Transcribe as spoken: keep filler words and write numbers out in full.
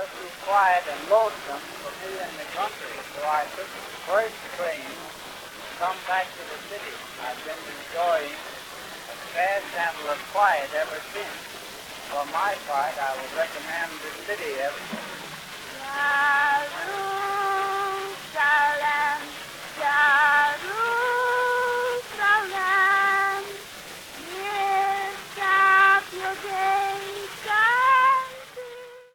was too quiet and lonesome for me in the country, so I took the first train to come back to the city. I've been enjoying a fast and a quiet ever since. For my part, I would recommend the city ever since.